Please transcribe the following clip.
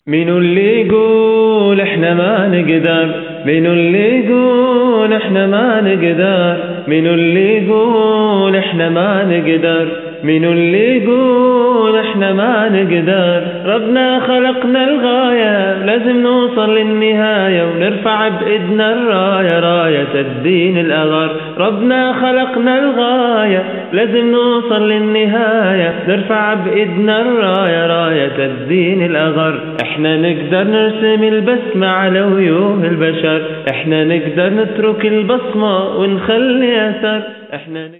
مين اللي يقول احنا ما نقدر؟ مين اللي يقول احنا ما نقدر؟ مين اللي يقول احنا ما نقدر؟ مين اللي يقول احنا ما نقدر؟ ربنا خلقنا الغاية، لازم نوصل للنهاية ونرفع بإيدنا الراية، راية الدين الأغر. ربنا خلقنا الغاية، لازم نوصل للنهاية، نرفع بإيدنا الراية، راية الدين الأغر. احنا نقدر نرسم البسمة على وجوه البشر، احنا نقدر نترك البصمة ونخلي أثر.